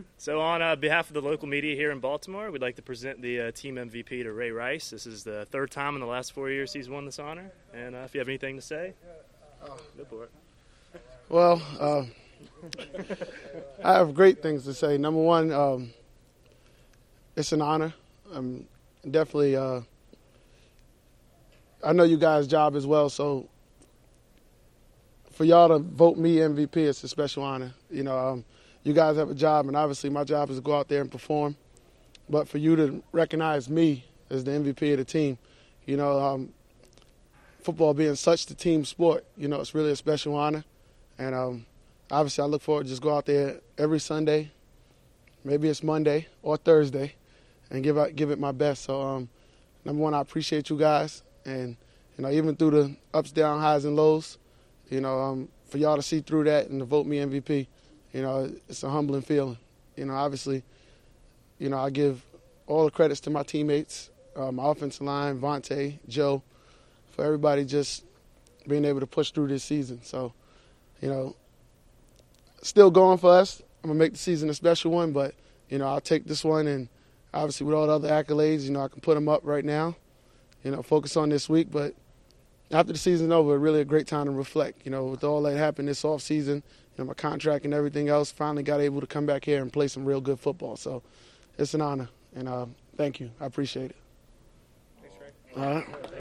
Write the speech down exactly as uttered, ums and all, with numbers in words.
So on uh, behalf of the local media here in Baltimore, we'd like to present the uh, team M V P to Ray Rice. This is the third time in the last four years he's won this honor. And uh, if you have anything to say, go for it. Well, uh, I have great things to say. Number one, um, it's an honor. I'm definitely, uh, I know you guys' job as well, so for y'all to vote me M V P, it's a special honor. You know, um, you guys have a job, and obviously my job is to go out there and perform. But for you to recognize me as the M V P of the team, you know, um, football being such the team sport, you know, it's really a special honor. And um, obviously I look forward to just go out there every Sunday, maybe it's Monday or Thursday, and give out, give it my best. So, um, number one, I appreciate you guys. And, you know, even through the ups, downs, highs, and lows, you know, um, for y'all to see through that and to vote me M V P, you know, it's a humbling feeling. You know, obviously, you know, I give all the credits to my teammates, uh, my offensive line, Vontae, Joe, for everybody just being able to push through this season. So, you know, still going for us. I'm going to make the season a special one, but, you know, I'll take this one, and obviously with all the other accolades, you know, I can put them up right now, you know, focus on this week. But after the season's over, really a great time to reflect. You know, with all that happened this offseason, you know, my contract and everything else, finally got able to come back here and play some real good football. So it's an honor, and uh, thank you. I appreciate it. Thanks, Ray. All right.